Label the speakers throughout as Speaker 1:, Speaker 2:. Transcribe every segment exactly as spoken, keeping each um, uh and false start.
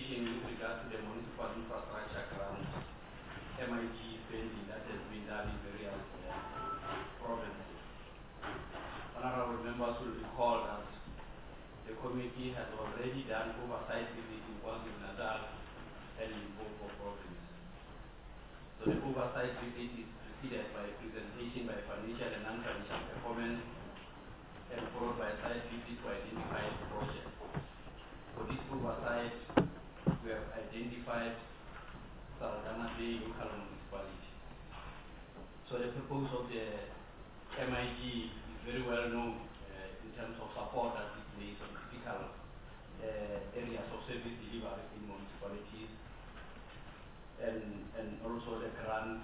Speaker 1: information with regard to the municipal infrastructure grant, M I G spending that has been done in various uh, provinces. Honorable members will recall that the committee has already done oversight visits in KwaZulu-Natal and Limpopo province. So the oversight visit is preceded by a presentation by financial and non-financial performance and followed by a site visit to identify projects. For this oversight, we have identified Saldanha Bay local municipality. So the purpose of the M I G is very well known uh, in terms of support that it makes on critical uh, areas of service delivery in municipalities, and, and also the grant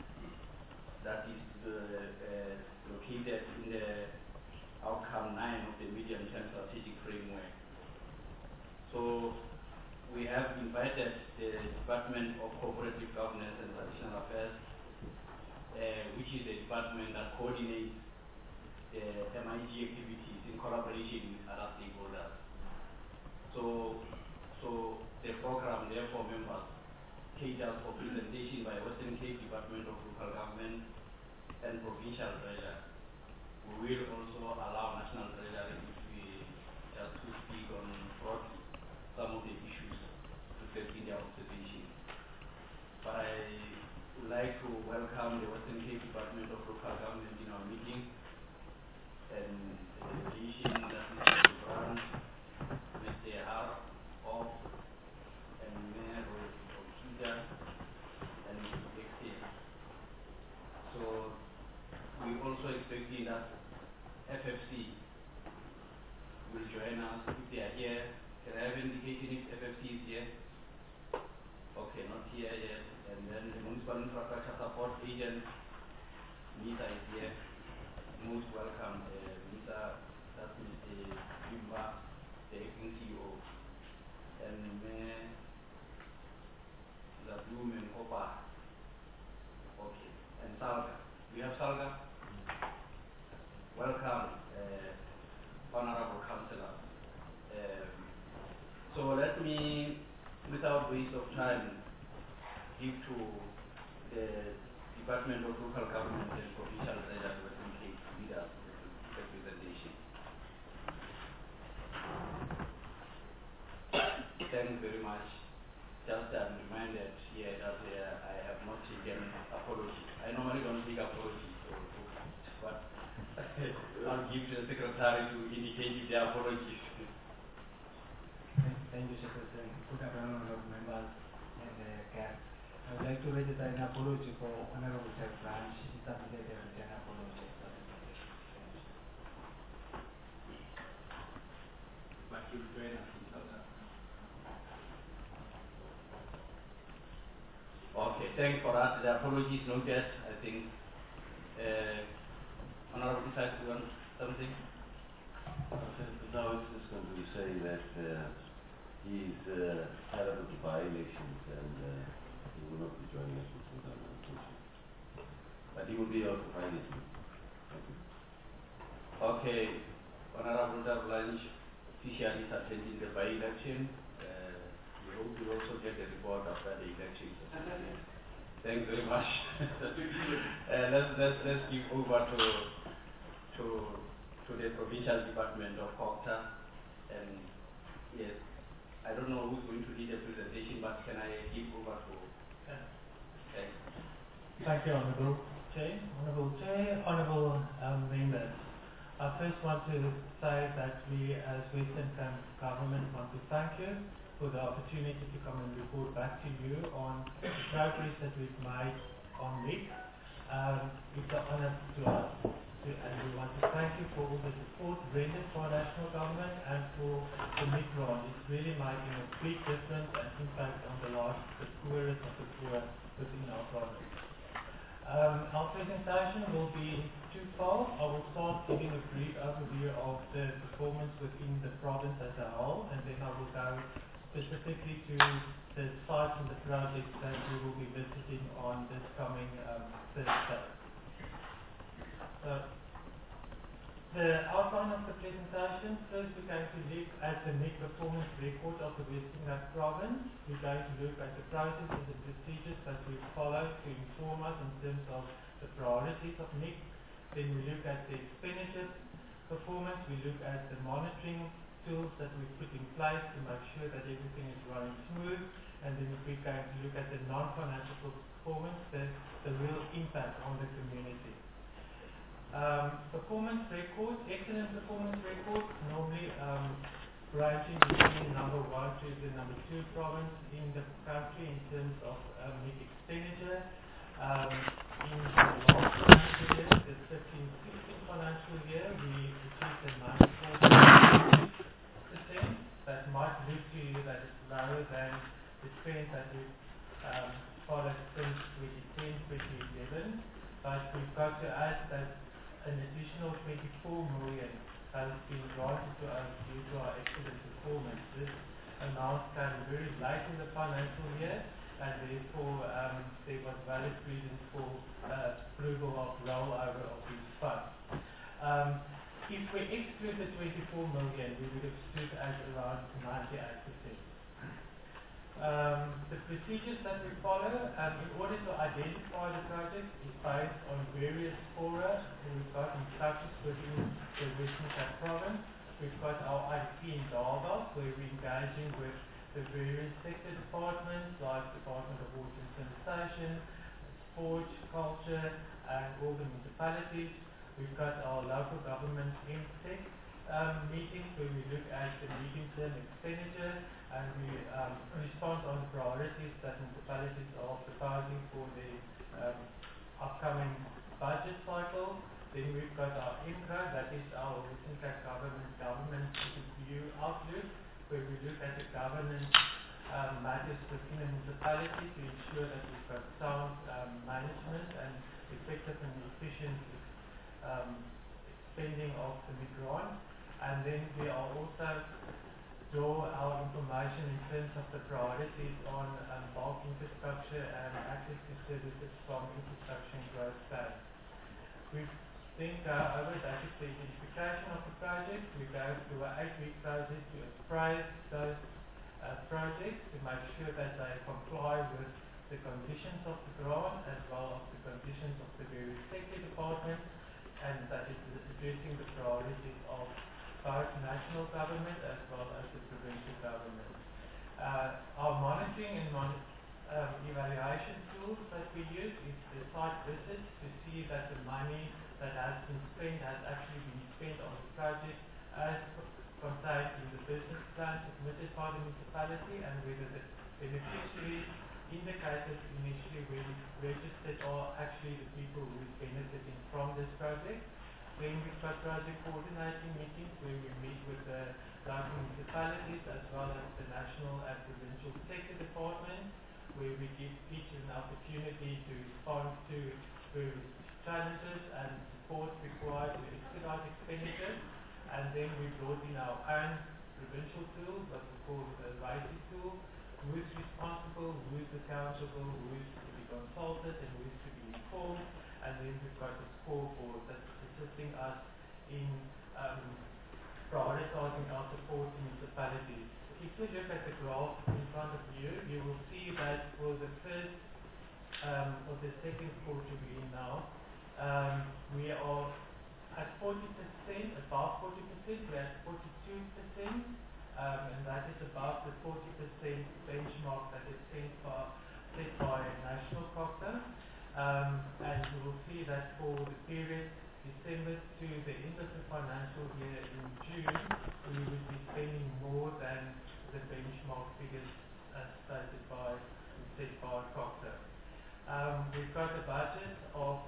Speaker 1: that is uh, uh, located in the outcome nine of the medium-term strategic framework. So we have invited the Department of Cooperative Governance and Traditional Affairs, uh, which is the department that coordinates the M I G activities in collaboration with other stakeholders. So, so the program, therefore, members, caters for presentation by Western Cape Department of Local Government and Provincial Treasury. We will also allow National Treasury if we just to speak on broadly some of the issues reflecting their observation. But I would like to welcome the Western Cape Department of Local Government in our meeting, and the delegation that is to run Mister R. Off and Mayor of Kita and Mister X A. So we also expecting that F F C will join us if they are here. Can I have an indication if F F C is here? Okay, not here yet. And then the Municipal Infrastructure Support Agent, Nita, is here. Most welcome, uh, Nita. That's Mister Bimba, the acting C E O. And Mayor Zabloom and Opa. Okay. And Salga. We have Salga? Welcome, uh, Honorable Councillor. Um, so let me, without waste of time, give to the Department of Local Government and Provincial Treasury Western Cape leaders the presentation. Thanks very much. Just I'm reminded here that uh, I have not taken apology. I normally don't take apology, so, but I'll give to the Secretary to indicate the apologies.
Speaker 2: Thank you, Secretary. Good afternoon, honorable members and uh, C A P. I would like to register an apology for Honorable Sir Branch. She submitted an apology.
Speaker 1: But you'll join us in South Africa. Okay, thanks for that. The apology is noted, I think. Uh, Honorable Isaac, you want something?
Speaker 3: No, it's just going to be saying that uh, he's uh, tied up with the by-elections and uh, he will not be joining us for some time, unfortunately. But he will be able to find it. Thank you.
Speaker 1: Okay, Honorable Blanche officially is attending the by-election. Uh, we hope you also get the report after the election. Thanks very much. uh, let's, let's, let's give over to to to the Provincial Department of COGTA, and yes, I don't know who's going to lead the presentation, but can I give over to uh, thanks.
Speaker 4: Thank you, Honorable Chair. Honorable Chair, Honorable um, members. I first want to say that we as Western Cape Government want to thank you for the opportunity to come and report back to you on the progress that we've made on M I C. Um, it's an honor to us. And we want to thank you for all the support rendered for our national government and for the M I C grant. It's really making a big difference and impact on the lives of the poorest of the poor within our province. Um, our presentation will be twofold. I will start giving a brief overview of the performance within the province as a whole, and then I will go specifically to the sites and the projects that we will be visiting on this coming um, Thursday. So, The outline of the presentation, first we're going to look at the net performance record of the Western Cape Province. We're going to look at the processes and the procedures that we follow to inform us in terms of the priorities of N I C. Then we look at the expenditure performance, we look at the monitoring tools that we put in place to make sure that everything is running smooth, and then we're going to look at the non-financial performance, the, the real impact on the community. Um, performance records, excellent performance records, normally um, ranging between number one to the number two province in the country in terms of um, net expenditure. Um, in the last financial year, the fifteen sixteen financial year, we achieved a ninety-four percent. That might look to you that it's lower than the trend that we've um, followed since twenty ten, twenty eleven, but we've got to add that an additional twenty-four million has been granted to us due to our excellent performance. This amount came very late in the financial year, and therefore um, there was valid reason for uh, approval of rollover of these funds. Um, if we exclude the twenty-four million, we would have stood at around ninety-eight percent. Um, the procedures that we follow um, in order to identify the project is based on various fora. We've got instructions within the Western Cape Province. We've got our I P in dialogue, where we're engaging with the various sector departments like Department of Water and Sanitation, Sport, Culture, and all the municipalities. We've got our local government M T E C um, meetings where we look at the medium-term expenditure and we um, respond on the priorities that municipalities are proposing for the um, upcoming budget cycle. Then we've got our I M C A, that is our Western Cape Government Government Review Outlook, where we look at the governance um, matters within the municipality to ensure that we've got sound um, management and effective and efficient um, spending of the grant. And then we are also draw our information in terms of the priorities on um, bulk infrastructure and access to services from infrastructure and growth plans. We then go over that is the identification of the project. We go through an eight-week process to appraise those uh, projects to make sure that they comply with the conditions of the grant as well as the conditions of the various sector departments, and that is addressing the priorities of both national government as well as the provincial government. Uh, our monitoring and mon um, evaluation tools that we use is the site visits to see that the money that has been spent has actually been spent on the project as contained in the business plan submitted by the municipality, and whether the beneficiaries indicated initially when registered are actually the people who are benefiting from this project. Then we've got project coordinating meetings where we meet with the local municipalities as well as the national and provincial sector departments, where we give each an opportunity to respond to various challenges and support required to expedite expenditure. And then we brought in our own provincial tool, what we call the RISE tool, who is responsible, who is accountable, who is to be consulted, and who is to be informed. And then we've got a scoreboard that's assisting us in um, prioritizing our support to municipalities. If we look at the graph in front of you, you will see that for the first um, or the second quarter we're in now, um, we are at forty percent, above forty percent, we're at forty-two percent, um, and that is above the forty percent benchmark that is set by, set by National Cochrane. Um, and you will see that for the period December to the end of the financial year in June, we would be spending more than the benchmark figures as stated by, set by Cochrane. Um, we've got a budget of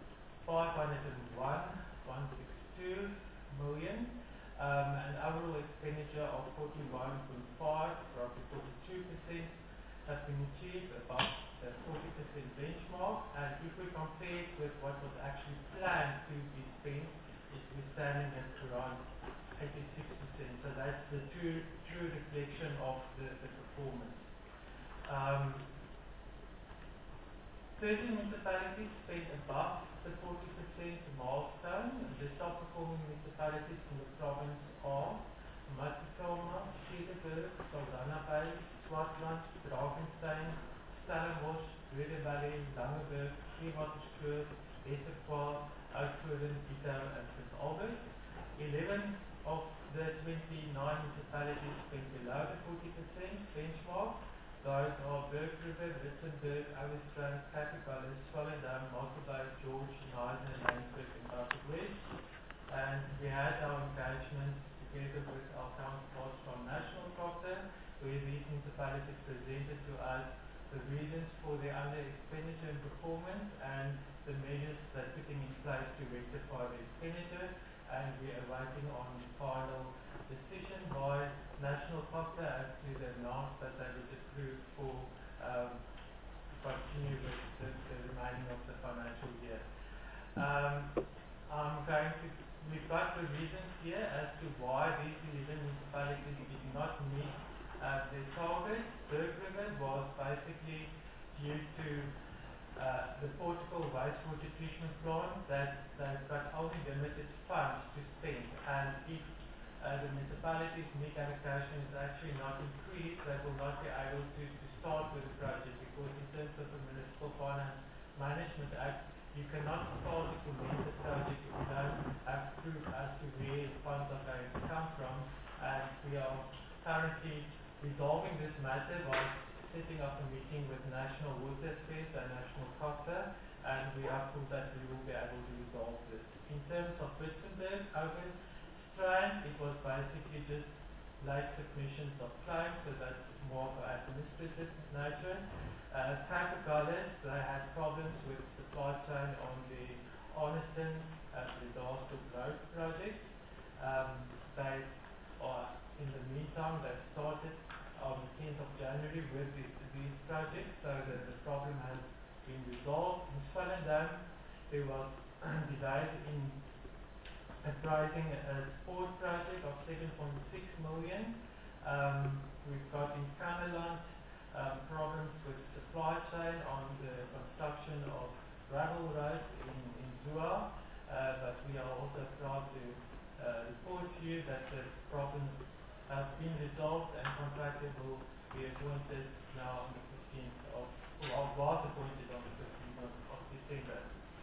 Speaker 4: five hundred one point one six two million, um, an overall expenditure of forty-one point five, roughly forty-two percent, has been achieved above the forty percent benchmark, and if we compare it with what was actually planned to be spent, it is standing at around eighty-six percent. So that's the true true reflection of the, the performance. Um, thirteen municipalities spent above the forty percent milestone. The top performing municipalities in the province are Matsitoma, Cederberg, Saldanha Bay, Swartland, Drakenstein, Stellenbosch, Rede Valley, Langeberg, Vierwaterskloof, Westerkwaal, Oudtshoorn, Pieter and Prince Albert. eleven of the twenty-nine municipalities went below the forty percent benchmark. Those are Berg River, Witzenberg, Ouwestrand, Capricorn, Swellendam, Mosselbaai, George, Neisen, Laingsburg and Beaufort West. And we had our engagement together with our counterparts from National Copter, where these municipalities presented to us the reasons for their under expenditure and performance and the measures they're putting in place to rectify the expenditure. And we are waiting on final decision by National Copter as to the amount that they would approve for um, to continue with the, the remaining of the financial year. Um, I'm going to, we've got the reasons here as to why these eleven municipalities did not meet uh, their target. Berg River was basically due to Uh, the Portugal wastewater treatment plant that they've got only limited funds to spend, and if uh, the municipality's net allocation is actually not increased, they will not be able to, to start with the project, because in terms of the Municipal Finance Management Act, you cannot start to commence the project if you don't have proof as to where the funds are going to come from. And we are currently resolving this matter by setting up a meeting with National Water Affairs and National Copter, and we are hopeful that we will be able to resolve this. In terms of Witzenberg, Ouwestrand, it was basically just late submissions of claims, so that's more of an administrative nature. Uh, Capricorn, they had problems with supply chain on the Arniston uh, disaster road project. Um, they are, in the meantime, they started on the tenth of January with the, these projects, so that the problem has been resolved. In Swellendam, there was delays in apprising a sport project of seven point six million. Um, we've got in Cameland um, problems with supply chain on the construction of gravel roads in, in Zua, uh, but we are also proud to uh, report to you that the problems have been resolved and contractor will be appointed now on the fifteenth of, well, was appointed on the fifteenth of, of December.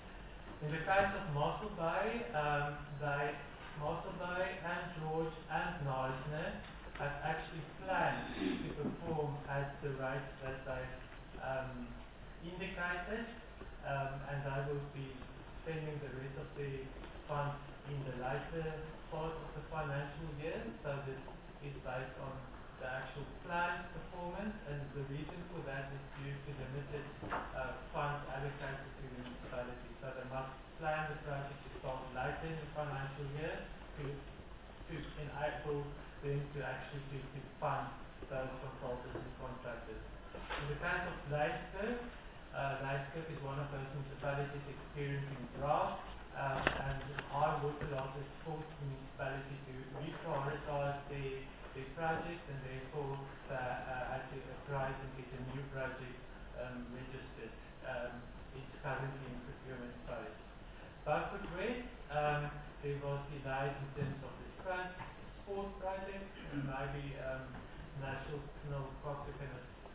Speaker 4: In the case of Mosselbaai, um, they, Mosselbaai and George and Neisner have actually planned to perform at the rate that they um, indicated, um, and they will be spending the rest of the funds in the later part of the financial year, so this is based on the actual planned performance, and the reason for that is due to limited uh, funds allocated to the municipality. So they must plan the project to start later in the financial year to, to enable them to actually to, to fund those consultants and contractors. In the case of Laingsburg, uh, Laingsburg is one of those municipalities experiencing drought, um, and high water losses forced the municipality to reprioritize the the project, and therefore uh, uh, had to apply and get a new project um, registered. Um, it's currently in procurement phase. Beaufort West, um, there was delays in terms of the sport project, and maybe um, National Copter can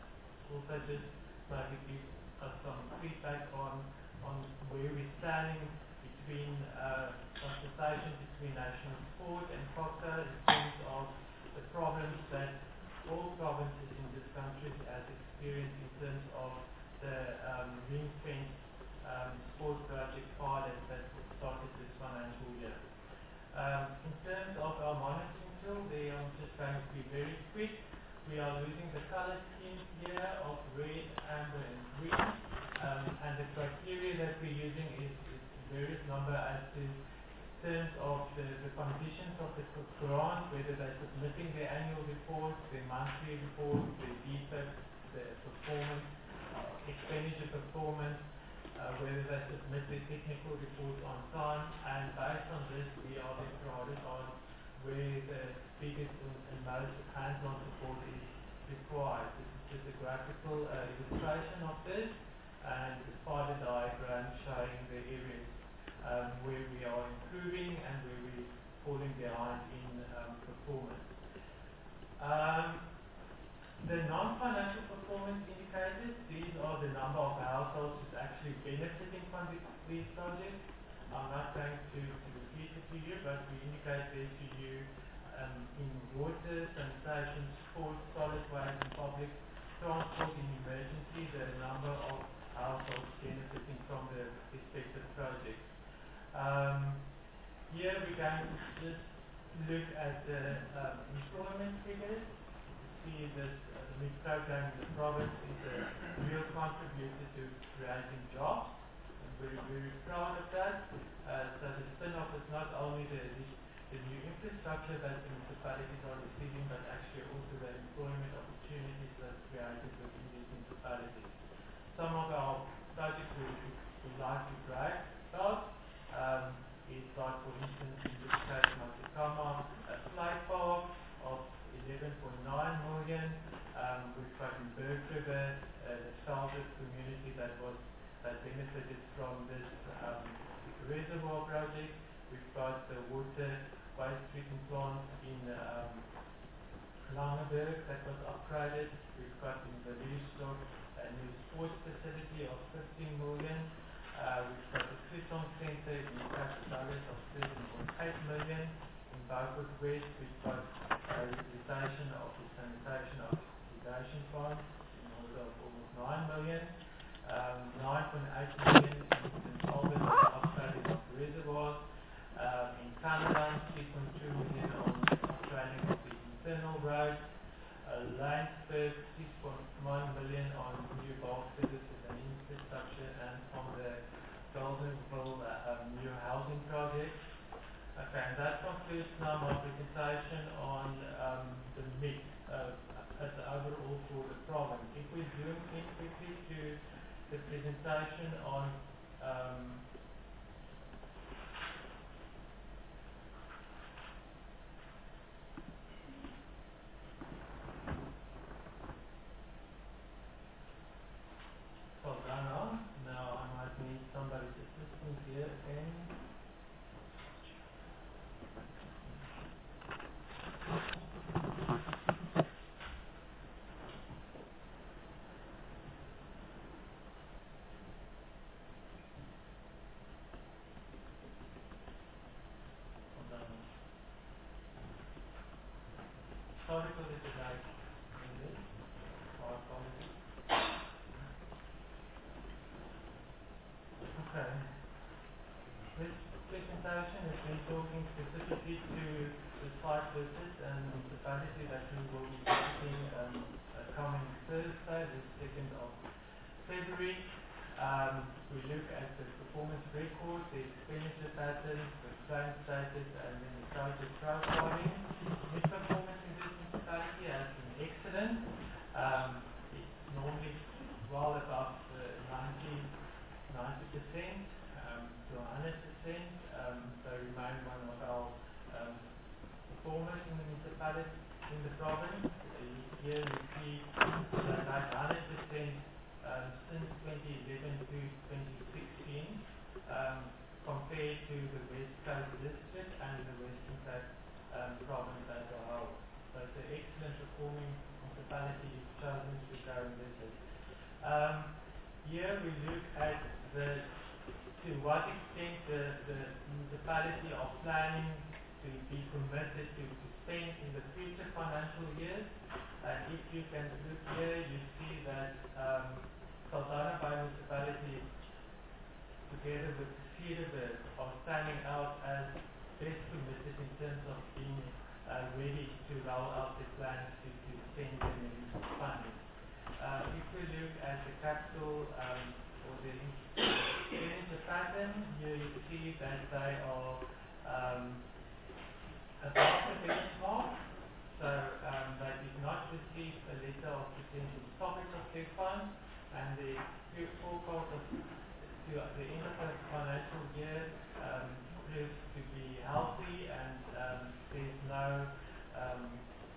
Speaker 4: also just maybe give us some feedback on on where we're standing between uh, consultation between National Sport and Copter in terms of the problems that all provinces in this country has experienced in terms of the um, ring-fence um, sport project pilot that started this financial year. Um, in terms of our monitoring tool, there I'm just going to be very quick. We are using the color schemes here of red, amber and green, um, and the criteria that we're using is, is various number as to terms of the, the conditions of the grant, whether they're submitting their annual reports, their monthly reports, their defects, their performance, uh, expenditure performance, uh, whether they submit their technical reports on time, and based on this we are then prioritize where the biggest and, and most hands-on support is required. This is just a graphical uh, illustration of this. and the spider diagram showing the areas um, where we are improving and where we're falling behind in um, performance. Um, the non-financial performance indicators, these are the number of households who's actually benefiting from the, these projects. I'm not going to, to repeat it to you, but we indicate there to you um, in water, sanitation, sports, solid waste, and public transport in emergency, the number of households benefiting from the respective projects. Um, here we're going to just look at the um, employment figures. You see that uh, the M I P program in the province is a real contributor to creating jobs. We're very proud of that. Uh, so the spin-off is not only the, the, the new infrastructure that the municipalities are receiving, but actually also the employment opportunities that's created within these municipalities. Some of our projects we would like to brag about um, is like, for instance, in this case, Matikama, a slide park of eleven point nine million. Um, we've got in Berg River, uh, the Salford community that was that benefited from this um, reservoir project. We've got the water waste treatment plant in um, Langeberg that was upgraded. We've got in the Leeuwsdorp a new sports facility of fifteen million. Uh, we've got the Christon Centre in Casablanca of thirteen point eight million. In Beaufort West, we've got a rehabilitation of the sanitation of irrigation ponds in order of almost nine million. Um, nine point eight million in Albert on the upgrading of reservoirs. Um, in Canada, three point two million on upgrading of the internal roads. Uh, Laingsburg, six point one million on new bulk services and infrastructure, and on the Goldenville uh, um, new housing project. Okay, and that concludes now my presentation on um, the mix uh, as the overall for the province. If we zoom in quickly to the presentation on um, Saldanha. Now I might need somebody's assistance here again. Saldanha. Sorry for the delay in this. Our apologies. Okay. This presentation has been talking specifically to the site visits and municipality that we will be visiting um, uh, coming Thursday, the second of February. Um, we look at the performance record, the expenditure patterns, the claim status, and then the project profiling. This performance in this municipality has been excellent. Um, it's normally well above uh, ninety percent um, to one hundred percent. Um, so remain one of our um, performers in the municipality, in the province. Uh, here we see that like one hundred percent um, since twenty eleven to twenty sixteen um, compared to the West Coast district and the Western Cape um, province as a whole. So it's an excellent performing municipality you've chosen to go and visit. Um, here we look at the to what extent the, the municipality are planning to be committed to, to spend in the future financial years. And if you can look here, you see that um, Saldanha Bay municipality, together with Cederberg, are standing out as best committed in terms of being uh, ready to roll out their plans to, to spend the municipal funding. Uh, if we look at the capital um, or the expenditure pattern, here you see that they are um, above the benchmark. So um, they did not receive a letter of potential stoppage of their funds, and the forecast of to the end of the financial year um, proves to be healthy, and um, there's no um,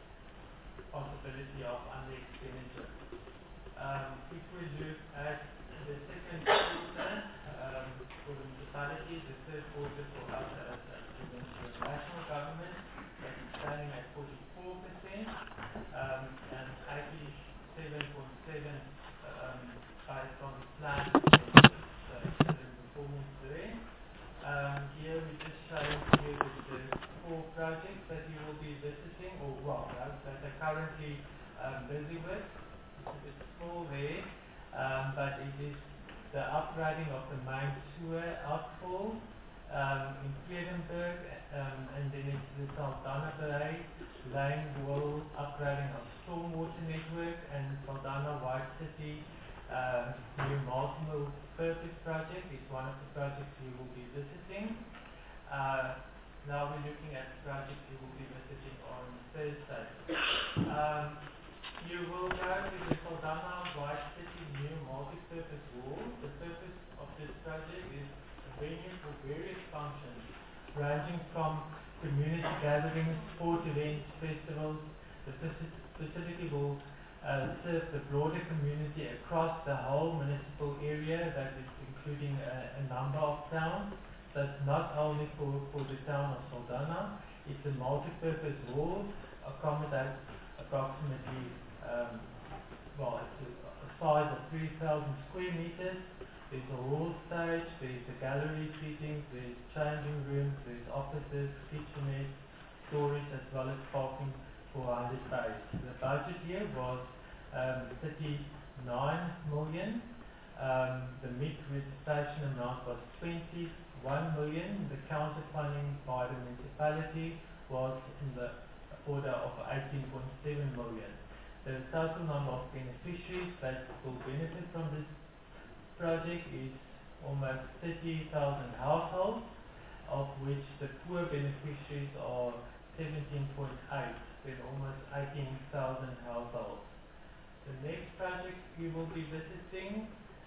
Speaker 4: possibility of under expenditure. Um, if we look at the second quarter um, for the municipalities, the third quarter for us as, as the national government, that is standing at forty-four percent um, and eighty-seven point seven um, based on the plan. So excellent performance there. Um, here we just showing you the, the four projects that you will be visiting, or well, that, that are currently um, busy with. It's a bit small there, um, but it is the upgrading of the main sewer outfall um, in Vredenburg, um, and then it's the Saldanha Parade, Lane Wall upgrading of stormwater network, and Saldanha White City uh, new multiple purpose project is one of the projects we will be visiting. Uh, now we're looking at the project we will be visiting on Thursday. Um, You will go to the Saldanha White City new multi-purpose hall. The purpose of this project is a venue for various functions, ranging from community gatherings, sport events, festivals. The facility will uh, serve the broader community across the whole municipal area, that is including a, a number of towns. So it's not only for, for the town of Saldanha, it's a multi-purpose hall, accommodates approximately Um, well, it's a, a size of three thousand square meters. There's a hall stage, there's a gallery seating, there's changing rooms, there's offices, kitchenettes, storage, as well as parking for one hundred base. The budget here was um, thirty-nine million. Um, the M I C registration amount was twenty-one million. The counter funding by the municipality was in the order of eighteen point seven million. The total number of beneficiaries that will benefit from this project is almost thirty thousand households, of which the poor beneficiaries are seventeen point eight, then almost eighteen thousand households. The next project we will be visiting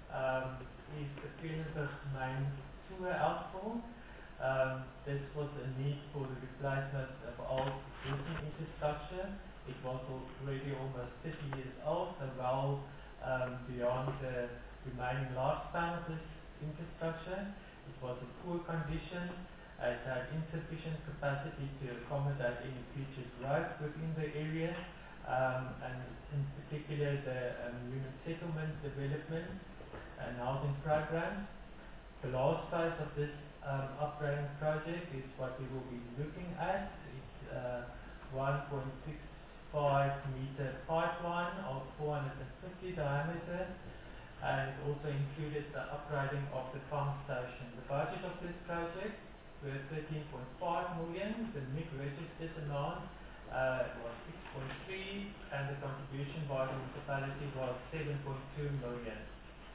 Speaker 4: um, is the Vredenburg main sewer outfall. Um, this was a need for the replacement of old drinking infrastructure. It was already almost thirty years old, so well um, beyond the remaining lifespan of this infrastructure. It was in poor condition. It had insufficient capacity to accommodate any future growth within the area, um, and in particular the um, human settlement development and housing programs. The last phase of this um, upgrading project is what we will be looking at. It's uh, one point six five meter pipeline of four hundred fifty diameter, and it also included the upgrading of the pump station. The budget of this project was thirteen point five million. The M I C registered amount uh, was six point three, and the contribution by the municipality was seven point two million.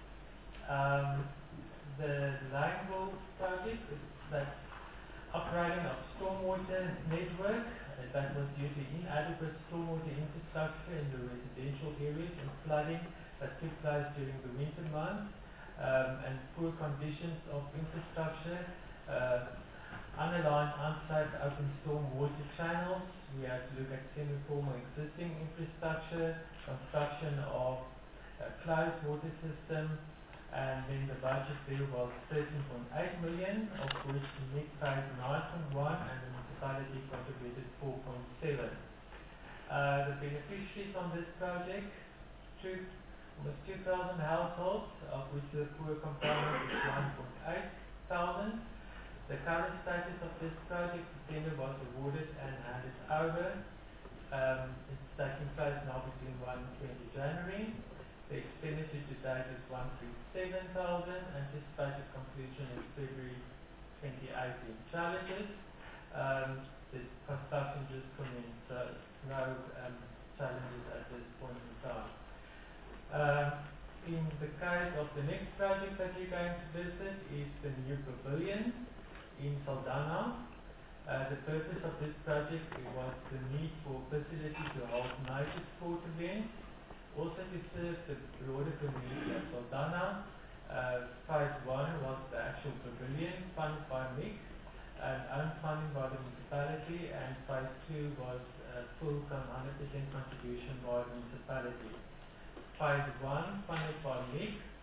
Speaker 4: Um, the Lineville project is that upgrading of stormwater network uh, that was due to inadequate stormwater infrastructure in the residential areas and flooding that took place during the winter months, um, and poor conditions of infrastructure, uh, underlying unsafe open stormwater channels. We had to look at semi-formal existing infrastructure, construction of a closed water system, and then the budget there was thirteen point eight million, of which the M I C paid nine point one and the municipality contributed four point seven. Uh, the beneficiaries on this project, two, almost two thousand households, of which the poor component is one point eight thousand. The current status of this project, the tender was awarded and handed over. Um, it's taking place now between first and twentieth January. The expenditure to date is one hundred thirty-seven thousand. Anticipated completion is February twenty eighteen. Challenges: um, the construction just commenced, so no um, challenges at this point in time. Um, in the case of the next project that you're going to visit is the new pavilion in Saldanha. Uh, the purpose of this project was the need for facility to hold major sport events. Also to serve the broader community of Saldanha. Uh, phase one was the actual pavilion funded by M I C and own funding by the municipality, and phase two was uh, full one hundred percent contribution by the municipality. Phase one funded by M I C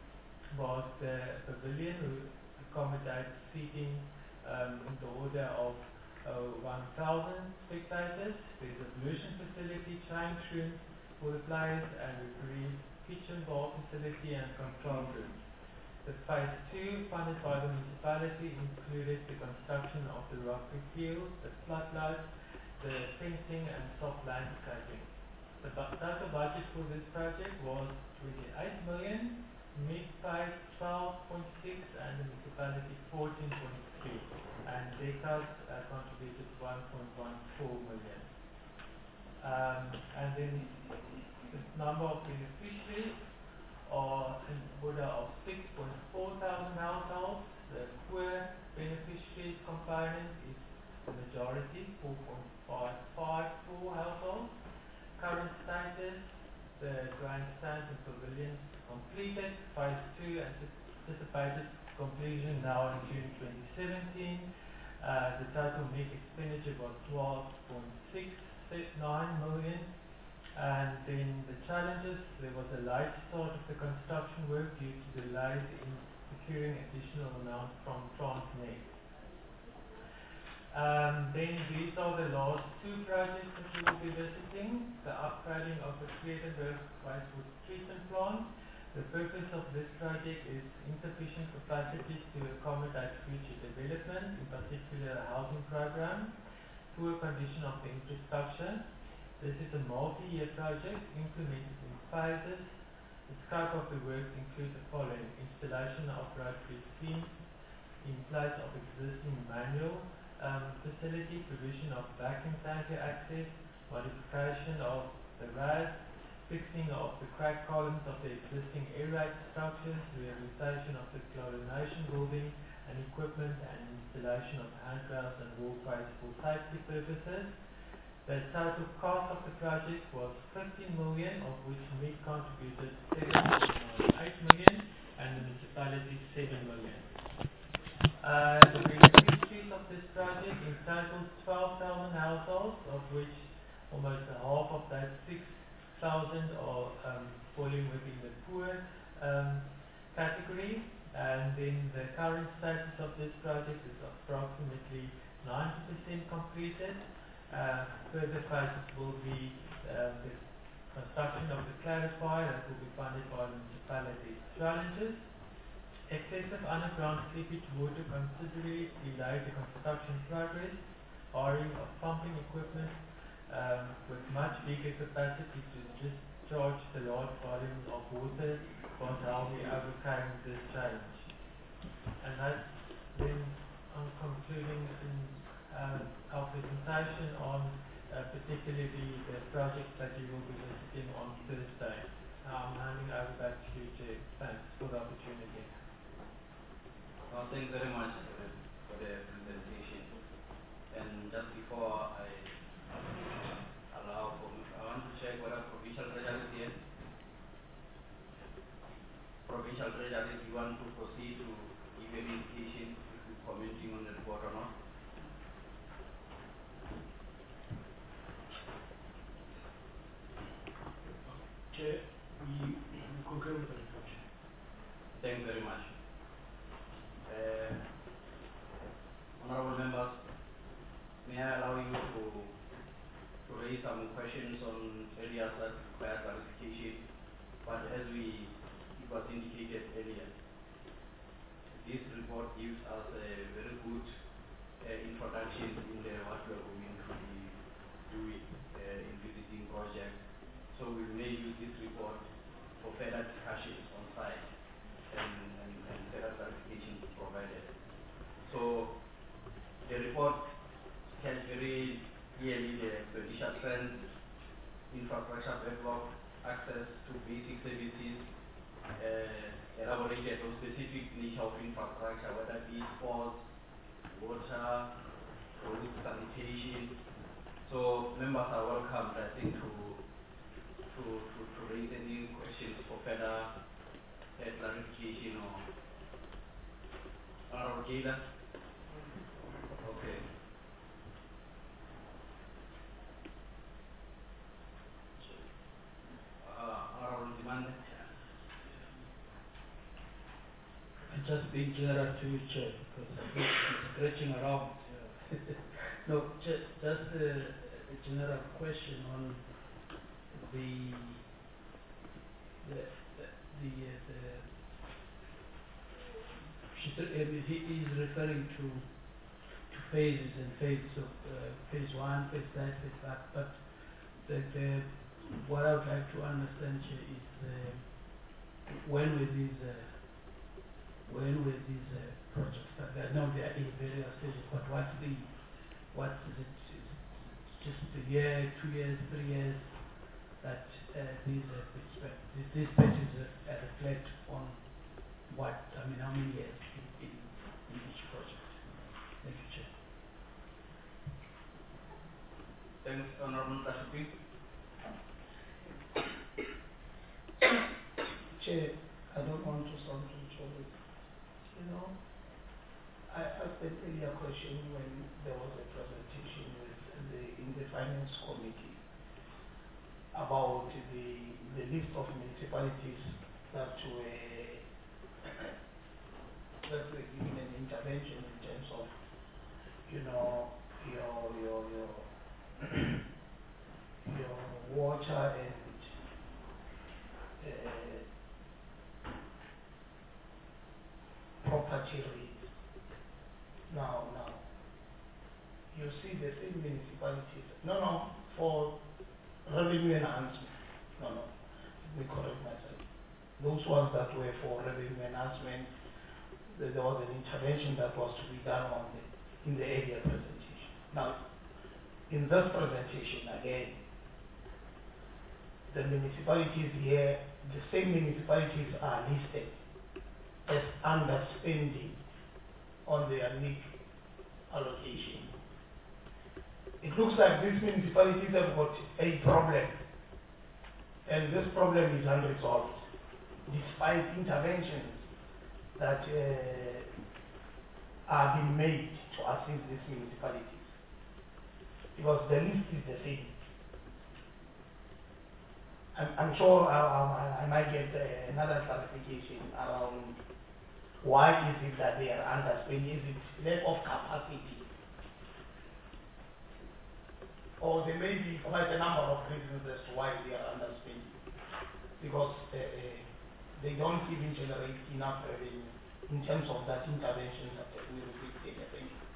Speaker 4: was the pavilion, who accommodates seating um, in the order of uh, one thousand spectators. There's a ablution facility, change rooms for the players, and referees, kitchen, bar facility, and control rooms. The phase two, funded by the municipality, included the construction of the rugby field, the floodlights, the fencing, and soft landscaping. The bu- total budget for this project was twenty-eight million, mid paid twelve point six, and the municipality fourteen point three, and DECAS uh, contributed one point one four million. Um, and then the number of beneficiaries are in order of six point four thousand households. The poor beneficiaries component is the majority, four point five five four households. Current status, the grandstands and pavilions completed. Phase two anticipated completion now in June twenty seventeen. Uh, the total net expenditure was twelve point six nine million. And then the challenges, there was a late start of the construction work due to delays in securing additional amount from Transnet. Um, then these are the last two projects that we will be visiting. The upgrading of the Vredenburg wastewater treatment plant. The purpose of this project is insufficient capacity to accommodate future development, in particular a housing program, poor condition of the infrastructure. This is a multi-year project implemented in phases. The scope of the works includes the following: installation of rotary schemes in place of existing manual um, facility, provision of vacuum tanker access, modification of the R A S, fixing of the crack columns of the existing aerated structures, rehabilitation of the chlorination building and equipment, and installation of handrails and walkways for safety purposes. The total cost of the project was fifteen million, of which M I C contributed seven point nine eight million and the municipality seven million. Uh, the beneficiaries of this project in total twelve thousand households, of which almost half of that six thousand are um, falling within the poor um, category. And then the current status of this project is approximately ninety percent completed. Uh, further phases will be uh, the construction of the clarifier that will be funded by the municipality. Challenges: excessive underground seepage water considerably delayed the construction progress. Hiring of pumping equipment um, with much bigger capacity to discharge the large volumes of water was how we overcame this challenge. And that's then I'm concluding in uh, our presentation on uh, particularly the project that you will be visiting on Thursday. I'm handing over back to you, Chair. Thanks for the opportunity.
Speaker 1: Well, thanks very much for the, for the presentation. And just before I allow for, I want to check whether Provincial Treasurer is here. Provincial Treasurer, if you want to proceed to give an indication if you're commenting on the report or not.
Speaker 5: Chair, we concur with the report.
Speaker 1: Thanks very much. Uh, honorable members, may I allow you to, to raise some questions on areas that require clarification, but as we, it was indicated earlier, this report gives us a very good uh, introduction in the, what we are going to be doing uh, in visiting projects. So we may use this report for further discussions on site and, and, and further clarifications provided. So the report tells very clearly the expenditure trends, infrastructure backlog, access to basic services, uh, elaborated on specific niche of infrastructure, whether it be sports, water, road, sanitation. So members are welcome, I think, to to, to, to raise any questions for further uh, clarification or Honorable Jada. Okay. Uh, Honorable Demand.
Speaker 5: Just being general to you, Chair, because it's scratching around. Yeah. No, just, just a, a general question on the the the, the, uh, the she said, um, he is referring to to phases and phases of uh, phase one, phase that, phase that, but the, the what I would like to understand here is uh, when will these uh, when will these uh, projects start? I know they are in various stages, but what's the what is it? Is it just a year, two years, three years that uh, these uh, expect, these pages uh, reflect on what I mean? How many years in, in, in each project? Thank you, Chair.
Speaker 1: Thanks, Honorable Tashupi.
Speaker 5: Chair, I don't want to sound too troubled. You know, I asked an earlier question when there was a presentation with the, in the Finance Committee about the, the list of municipalities that were that were given an intervention in terms of, you know, your your your your water and uh, property rates. Now, now, you see the same municipalities. No, no, for revenue enhancement. No, no, let me correct myself. Those ones that were for revenue enhancement, there there was an intervention that was to be done on the, in the earlier presentation. Now, in this presentation again, the municipalities here, the same municipalities are listed as underspending on their need allocation. It looks like these municipalities have got a problem, and this problem is unresolved, despite interventions that uh, are being made to assist these municipalities. Because the list is the same. I'm, I'm sure I, I, I might get uh, another clarification around why is it that they are underspending? Is it lack of capacity? Or there may be quite a number of reasons as to why they are underspending. Because uh, uh, they don't even generate enough revenue in terms of that intervention that we received. Thank you.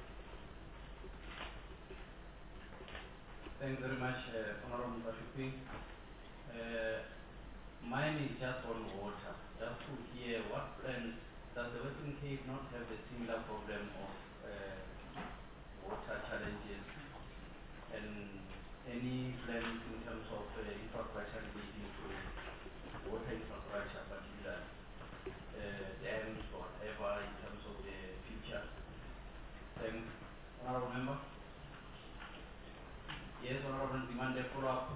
Speaker 1: Thanks very much, uh, Honorable Tashupi. Uh, mine is just on water. Just to hear what plans does the Western Cape not have a similar problem of uh, water challenges, and any plans in terms of uh, infrastructure relating to water infrastructure, particularly uh, dams or whatever in terms of the future? Thanks. Honorable Member? Yes, Honorable, demand a follow-up.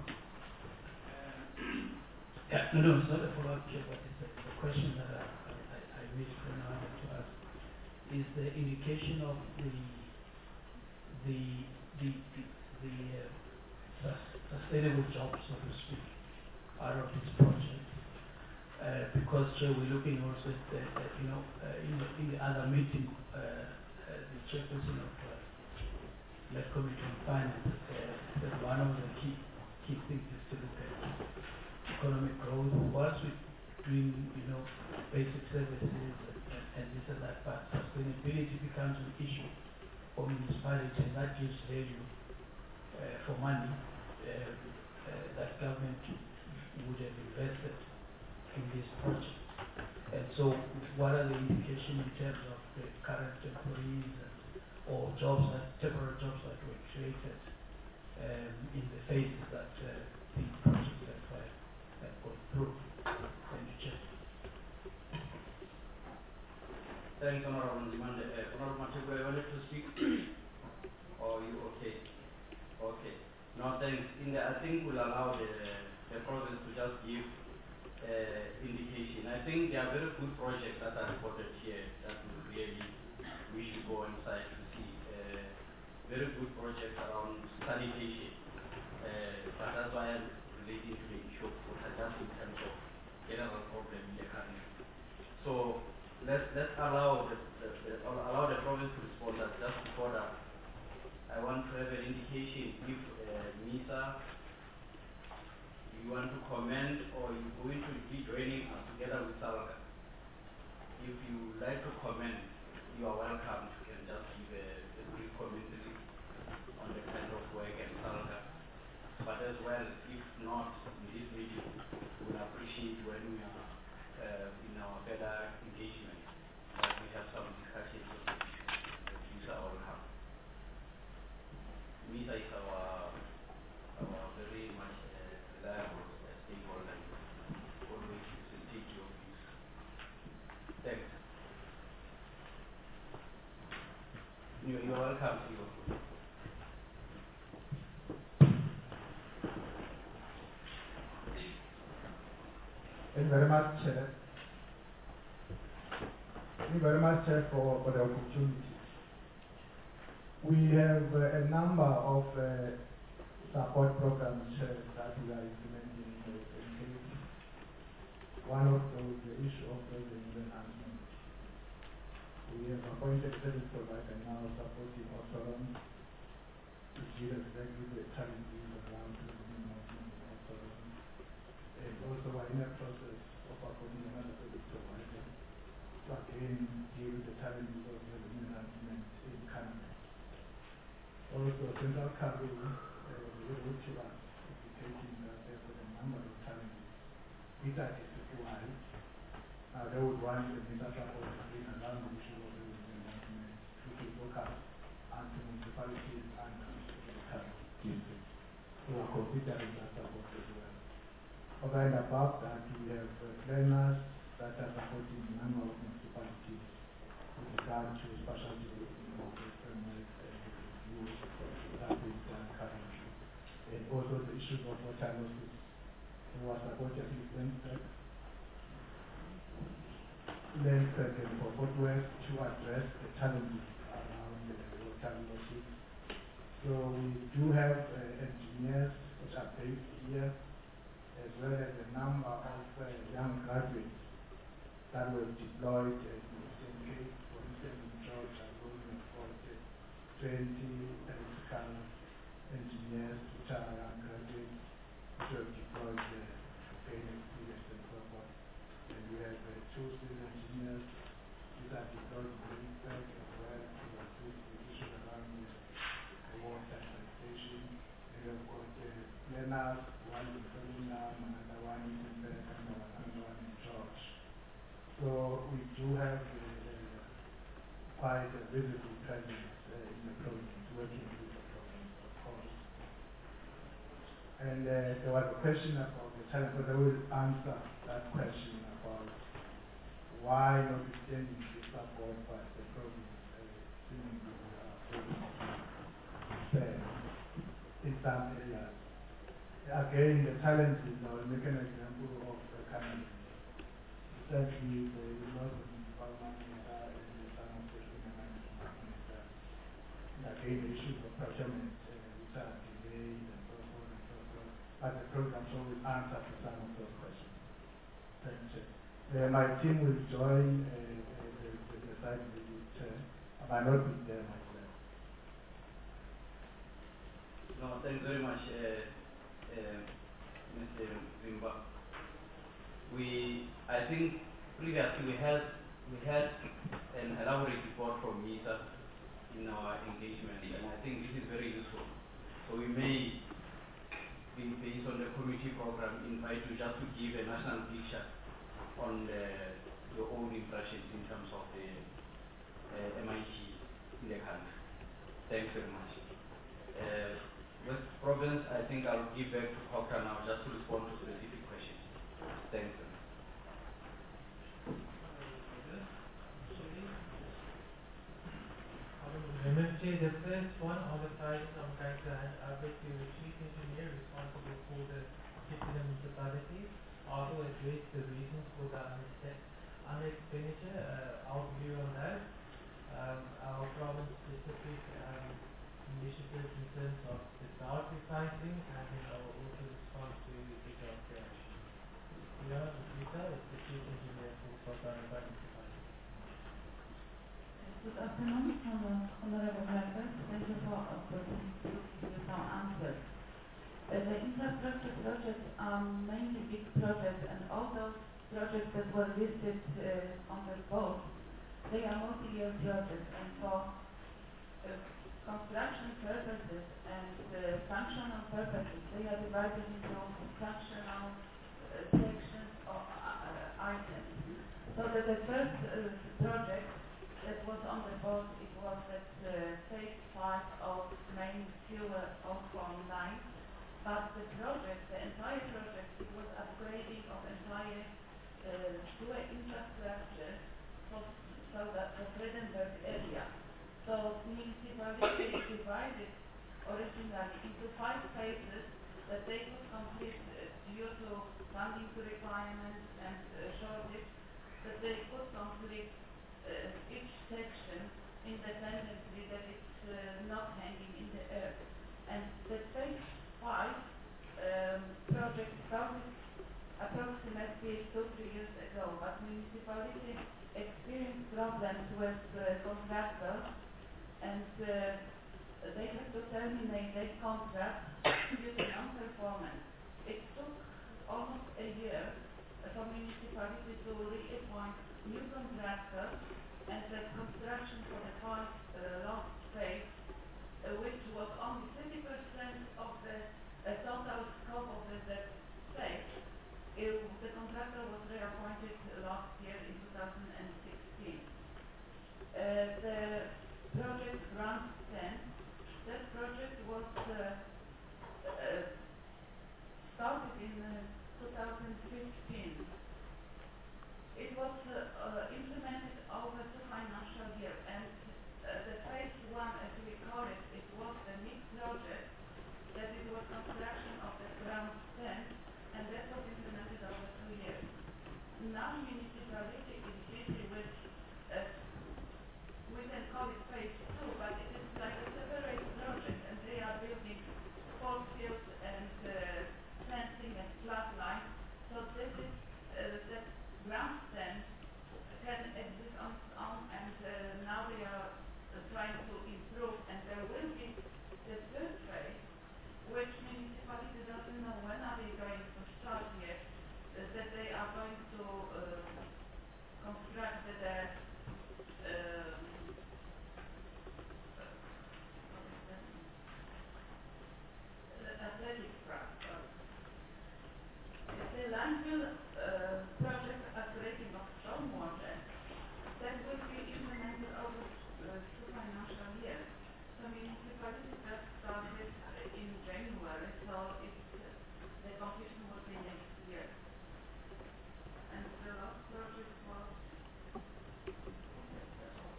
Speaker 5: Yeah, no, no, it's not a follow-up, Chair, but it's a, it's a question that I, I, I missed when I wanted to ask. Is the indication of the the the the, the uh, sus- sustainable jobs, so to speak, out of this project? Uh, because Chair, we're looking also at the, uh, you know, uh, in the in the other meeting, uh, uh, the chairperson of uh, that Committee on Finance uh, said one of the key key things is to look at economic growth. Whilst we're doing, you know, basic services and, and, and this and that, but sustainability becomes an issue for municipalities, and that gives value uh, for money uh, uh, that government would have invested in this project. And so, what are the implications in terms of the current employees and, or jobs that temporary jobs that were created um, in the phases that uh, the project have, uh, have gone through? Thank you, Chair.
Speaker 1: Thanks, Honorable Demand. Uh, Honorable Matego, you wanted to speak? Or you okay? Okay. No, thanks. In the, I think we'll allow the, the province to just give uh, indication. I think there are very good projects that are reported here that will really, we should go inside to see. Uh, very good projects around sanitation. Uh, but that's why I'm relating to the issue of water, just in terms of general problem in the country. So let's let's allow the, the, the allow the province to respond. That just before that, I want to have an indication if uh, MISA, you want to comment or you're going to be joining us together with Salga. If you like to comment, you are welcome. You can just give a, a brief commentary on the kind of work and Salga. But as well, if not in this meeting, we will appreciate when we are uh, in our better engagement that we have some discussions on the issue. MISA welcome. MISA is our our very much uh, reliable uh, stakeholder. Always listen, take your views. Thanks. You, you're welcome to your food.
Speaker 2: Thank you very much, Chair. Thank you very much, Chair, for, for the opportunity. We have uh, a number of uh, support programs uh, that we are implementing in the in case. One of those, the issue of revenue enhancement. We have appointed service provider now supporting Otoron to deal exactly the challenges around revenue enhancement in Otoron. And also we're in a process of appointing another service provider to again deal with the challenges of revenue enhancement in Canada. Also, Central Karoo, uh, they wrote to us indicating that there were a number of challenges which are why uh, they would want the data support in around the issue of revenue enhancement, which is local and to municipalities and the Karoo district. So we're considering that support as well. Over and above that, we have uh, planners that are supporting a number of municipalities with regard to special development framework and reviews that is done currently. And also the issues of water losses. We are supporting Lensec, Lensec and for West to address the challenges around the water losses. So we do have uh, engineers which are based here, as well as a number of uh, young graduates that were deployed uh, in the same case. For instance, in George, alone we have got uh, twenty electrical engineers which are young graduates which were deployed uh, to gain experience and so forth. And we have uh, two civil engineers which are deployed in Lensec as well to assist the issues around the, the water and sanitation. And we have got uh, planners, one in Birmingham, another one in Lensec, and another one in George. So we do have uh, uh, quite a visible presence uh, in the province, working with the province, of course. And uh, there was a question about the challenge, but I will answer that question about why notwithstanding the support by the province uh, seemingly uh, fair in some areas. Again, the challenges, I will make an example of the Canada. Certainly, the loss of municipal manager and the some of the senior management ministers. And again, the issues of procurement, uh, which are delayed and so forth and so forth. But the program so will answer to some of those questions. Thank you. Uh, my team will join uh, uh, the, the, the site visit. Uh, I might not be there myself.
Speaker 1: No, thanks very much, uh, uh, Mister Zimba. We, I think previously we had we had an elaborate report from MISA in our engagement, and I think this is very useful. So we may, be based on the community program, invite you just to give a national picture on the, your own impressions in terms of the uh, M I T in the country. Thanks very much. Uh, West Province, I think I'll give back to Hawker now just to respond to specific questions. Thanks.
Speaker 4: M F J, the first one on the side, I'm trying to hand over to the chief engineer responsible for the particular municipality. I will address the reasons for the unexpenditure, uh, our view on that, um, our province specific um, initiatives in terms of the dart recycling, and then I will also respond to the job creation. Leon Vita is the chief engineer for South Africa municipality.
Speaker 6: Good afternoon, honor- honorable members. Thank you for opportunity to give you some answers. Uh, the infrastructure projects are mainly big projects, and all those projects that were listed uh, on the board, they are multi-year projects, and for uh, construction purposes and uh, functional purposes, they are divided into functional uh, sections or uh, uh, items. So that the first uh, project that was on the board, it was at uh, phase five of main sewer Osborne line. But the project, the entire project, it was upgrading of entire uh, sewer infrastructure for, so that for Fredenberg area. So municipality divided originally into five phases that they could complete uh, due to funding requirements and uh, shortage, that they could complete uh, each section independently, that it's uh, not hanging in the air. And the phase five um, project started approximately two, three years ago, but municipality experienced problems with uh, contractors, and uh, they had to terminate their contract due to non-performance. It took almost a year for municipality to reappoint new contractors, and the construction for the first uh, last phase, uh, which was only thirty percent of the uh, total scope of the, the phase, uh, the contractor was reappointed last year in two thousand sixteen. Uh, the project Grand ten, that project was uh, uh, started in uh, two thousand fifteen. It was uh, uh, implemented over two financial years, and uh, the phase one, as we call it, it was the mid project, that it was construction of the Grand ten, and that was implemented over two years. Now municipality is busy with, uh, we can call it phase two, but it is like a separate project, and they are building sports fields and uh, fencing and flat lines. So this is uh, the Grand ten can exist on its own, and uh, now they are uh, trying to improve, and there will be the third phase, which municipality doesn't know when are they going to start yet, uh, that they are going to uh, construct the, the um, uh, athletic track. Sorry. The landfill uh, project upgrading of stormwater, that will be implemented over uh, two financial years. So municipality just started uh, in January, so it's, uh, the completion will be next year. And the last project was, that's all.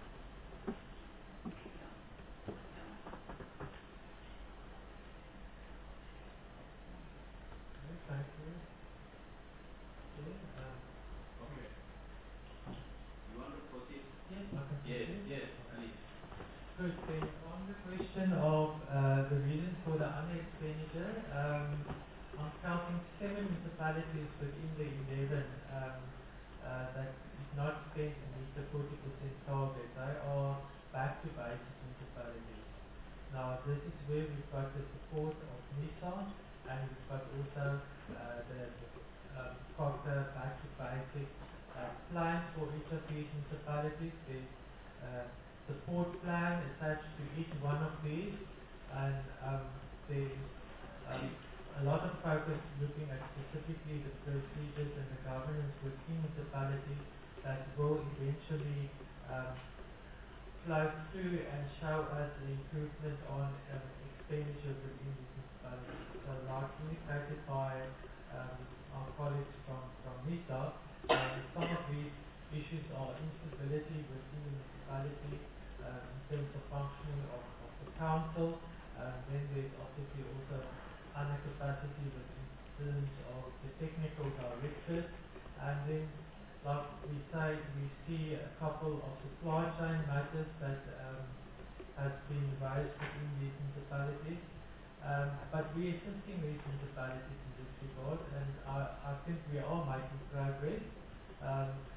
Speaker 6: Yeah. Yeah.
Speaker 4: Okay, thank you. Okay, um,
Speaker 1: Okay. You want to proceed?
Speaker 4: yes, I can
Speaker 1: Yes,
Speaker 4: proceed.
Speaker 1: yes, please.
Speaker 4: Good. Then on the question of uh, the reasons for the under-expenditure, um, I'm counting seven municipalities within the eleven um, uh, that is not spent and meet the forty percent target. They are back-to-basics municipalities. Now, this is where we've got the support of NISA, and we've got also uh, the um, Cogta back-to-basic uh, plan for each of these municipalities. There's uh, support plan attached to each one of these, and um, there's um, a lot of focus looking at specifically the procedures and the governance within municipalities that will eventually um, flow through and show us the improvement on um, expenditure within these municipalities. So like indicated by um, our colleagues from, from NISA, um, some of these issues are instability within the municipality, um, in terms of functioning of, of the council. Um, then there's obviously also under capacity within terms of the technical directors. And then, like we say, we see a couple of supply chain matters that um, has been raised within these municipalities. Um, but we are assisting these municipalities in this regard, and I, I think we are making progress. Um,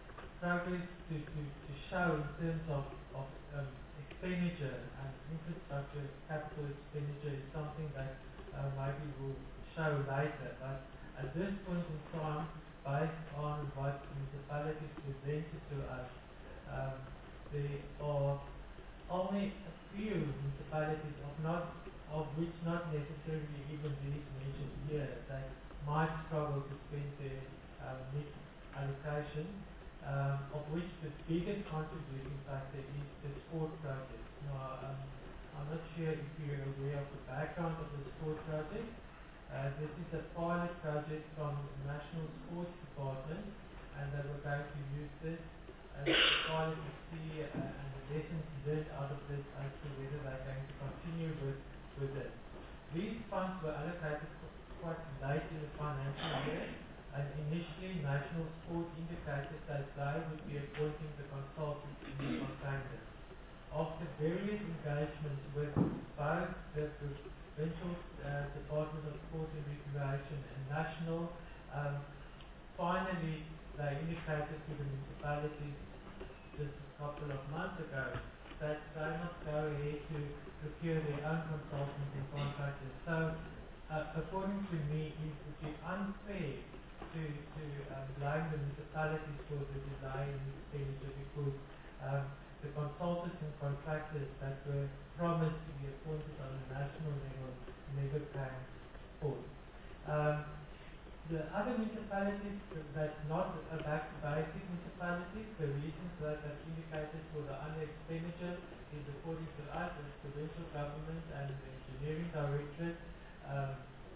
Speaker 4: progress to, to, to show in terms of, of um, expenditure and infrastructure, capital expenditure is something that uh, maybe we'll show later. But at this point in time, based on what municipalities presented to us, um, there are only a few municipalities of not of which not necessarily even these mentioned here that might struggle to spend their um, mid allocation, um, of which the biggest contributing factor is the sport project. Now, um, I'm not sure if you're aware of the background of the sport project. Uh, this is a pilot project from the National Sports Department, and they were going to use this as a pilot to see uh, and the lessons learned out of this as to whether they're going to continue with, with it. These funds were allocated qu- quite late in the financial year, and initially National Sport indicated that they would be appointing the consultants and the contractors. After various engagements with both the provincial uh, Department of Sport and Recreation and national, um, finally they indicated to the municipalities just a couple of months ago that they must go ahead to procure their own consultants and contractors. So, uh, according to me, it would be unfair to, to um, blame the municipalities for the delay in expenditure because um, the consultants and contractors that were promised to be appointed on a national level never came forth. Um, the other municipalities that not uh, back to basic municipalities, the reasons that I've indicated for the under expenditure is according to us as provincial government and the engineering directorate um,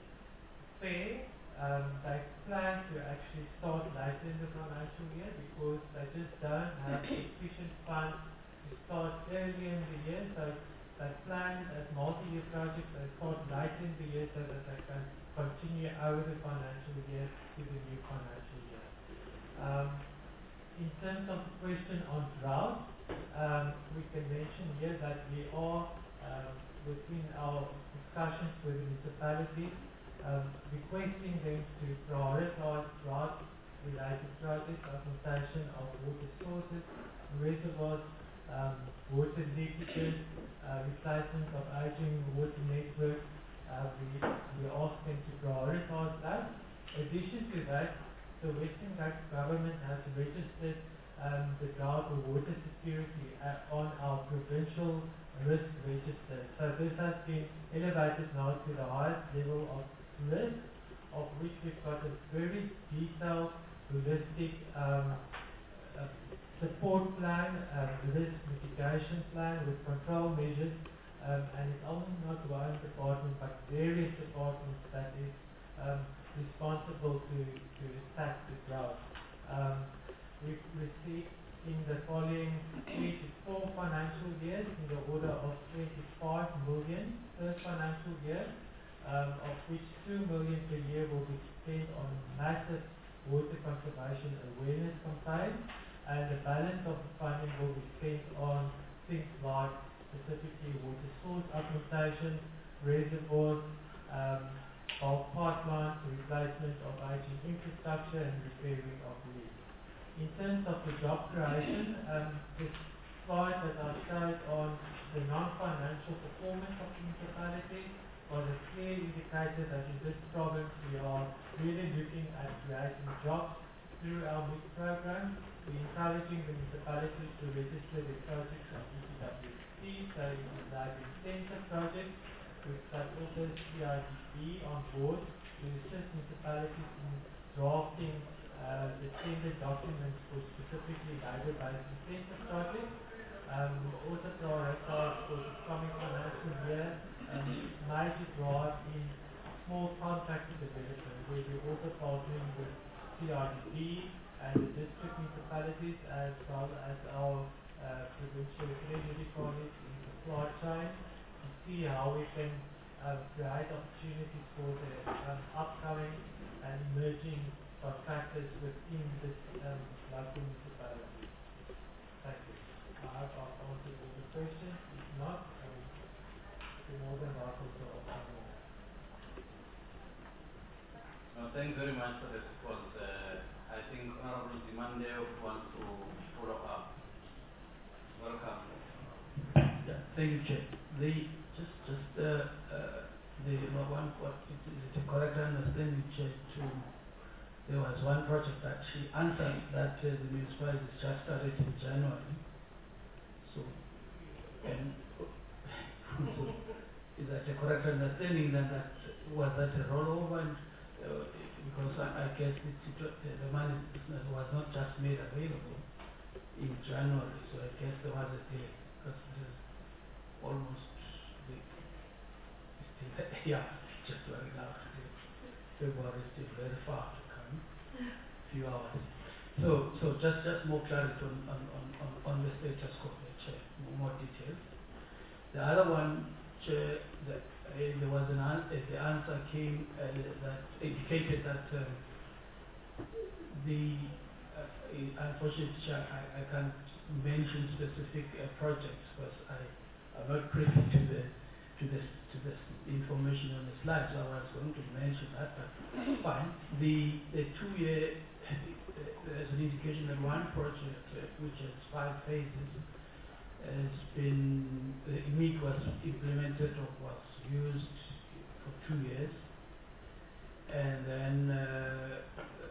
Speaker 4: fair. Um, they plan to actually start later in the financial year because they just don't have sufficient funds to start early in the year. So they plan it as multi-year projects. They start later in the year so that they can continue over the financial year to the new financial year. Um, in terms of the question on drought, um, we can mention here that we are um, within our discussions with the municipalities um, requesting them to prioritize drought-related projects, augmentation of water sources, reservoirs, um, water leakages, uh, replacement of aging water networks. Uh, we, we ask them to prioritize that. In addition to that, the Western Cape government has registered um, the drought or water security uh, on our provincial risk register. So this has been elevated now to the highest level of risk, of which we've got a very detailed, holistic um, uh, support plan, uh, risk mitigation plan with control measures. Um, and it's only not one department but various departments that is um, responsible to, to attack the drought. Um, we've received in the following three to four financial years in the order of twenty-five million per financial year, um, of which two million per year will be spent on massive water conservation awareness campaigns, and the balance of the funding will be spent on things like specifically water source augmentation, reservoirs, um, bulk pipelines, replacement of aging infrastructure, and repairing of leaks. In terms of the job creation, um, this slide that I showed on the non-financial performance of the municipality was a clear indicator that in this province we are really looking at creating jobs through our M I C program. We're encouraging the municipalities to register their projects on E P W C, so it is like intensive projects. We've got also C I D B on board to assist municipalities in drafting uh, the tender documents for specifically labour-based intensive projects. Um, we also prioritize for the coming financial year um, major drive in small contractor development, where we're also partnering with C I D B and the district municipalities as well as our uh, provincial treasury colleagues in supply chain to see how we can uh, create opportunities for the um, upcoming and emerging contractors within this um, local municipality. Thank you. I hope I've answered all the questions. If not, um, you're more than welcome to ask more.
Speaker 1: No, thanks very much for the response. Uh, I think Honorable Zimande wants to follow up. Welcome.
Speaker 5: Yeah, thank you, Chair. The, just, just, uh, uh, the one, what, is it a correct understanding, Chair, to, there was one project that she answered that uh, the municipality just started in January. So, and, so, is that a correct understanding then that, was that a rollover? And, uh, because I, I guess it, it, the, the money was not just made available in January, so I guess there was a delay, because it is almost, the, still, yeah, just working out, February is still very far to come, few hours. So, so just, just more clarity on, on, on, on, on the status quo, Chair, more, more details. The other one, Chair, the, uh, there was an answer, uh, the answer came uh, that indicated that um, the, uh, unfortunately, Chair, I, I can't mention specific uh, projects because I am not privy to the to this to this information on the slide, so I was going to mention that, but fine. The the two year uh, there's an indication that one project uh, which has five phases has been the M I C was implemented or was used for two years, and then uh,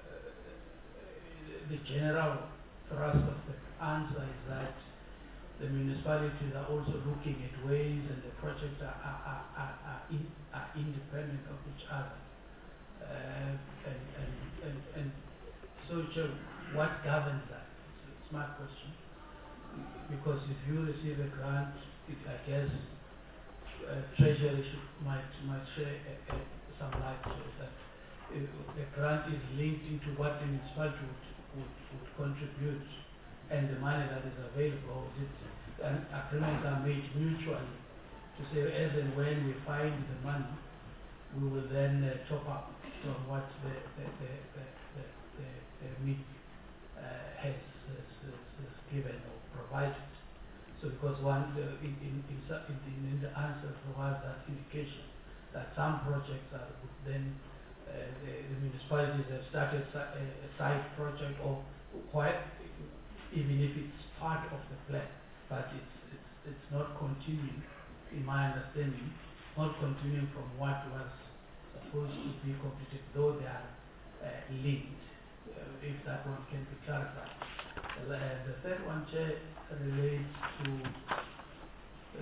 Speaker 5: the general thrust of the answer is that the municipalities are also looking at ways, and the projects are, are, are, are, are, in, are independent of each other. Uh, and, and, and, and so, Joe, what governs that? It's a smart question. Because if you receive a grant, it, I guess uh, Treasury should, might, might share uh, uh, some light to it, that if the grant is linked into what the municipality would, would, would contribute, and the money that is available, it, and agreements are made mutually to say as and when we find the money, we will then uh, top up from what the the the the, the, the, the M I C uh, has, has, has given or provided. So because one uh, in, in, in, in, in the answer there was that indication that some projects are then uh, the, the municipalities have started a, a side project or quite even if it's part of the plan, but it's, it's, it's not continuing, in my understanding, not continuing from what was supposed to be completed, though they are uh, linked, uh, if that one can be clarified. Uh, the third one, Chair, relates to uh,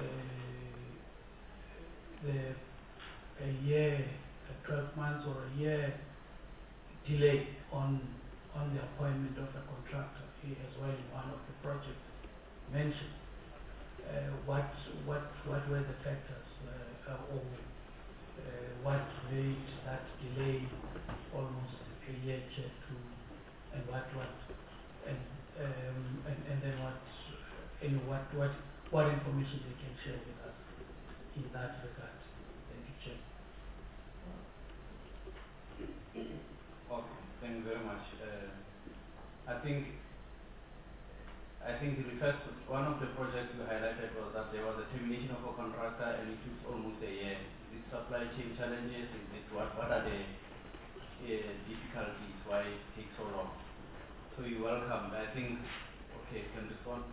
Speaker 5: the a year, uh, twelve months or a year delay on on the appointment of a contractor as well in one of the projects mentioned. Uh, what what what were the factors uh, uh, or uh, what made that delay almost a year to, and what what and um, and, and then what and what what what information they can share with us in that regard. Thank you, Chair.
Speaker 1: Okay, thank you very much. Uh, I think I think the first one of the projects you highlighted was that there was a termination of a contractor and it took almost a year. Is it supply chain challenges? Is it what what are the uh, difficulties? Why it takes so long? So you're welcome. I think okay, you can respond.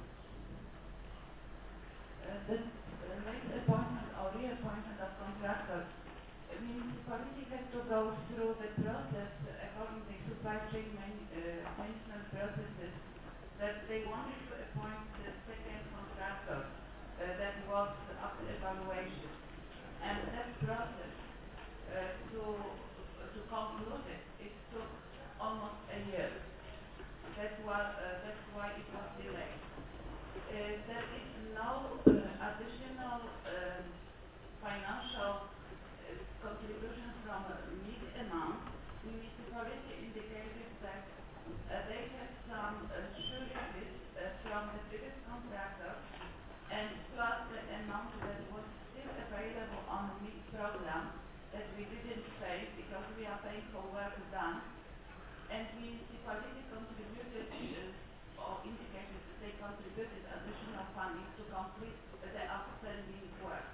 Speaker 6: Uh, the uh, late appointment or reappointment of contractors, I mean, municipality has to go through the process uh, according to supply chain main, uh, maintenance processes, that they wanted to appoint the second contractor uh, that was after evaluation. And that process uh, to to conclude it, it took almost a year. That's why, uh, that's why it was delayed. Uh, there is no uh, additional um, financial uh, contribution from a M I C amount. Municipality indicated that uh, they had some uh, sureties uh, from the previous contractor, and plus the amount that was still available on the M I C program that we didn't pay because we are paying for work done. And municipality contributed uh, or indicated that they contributed additional funding to complete the outstanding work.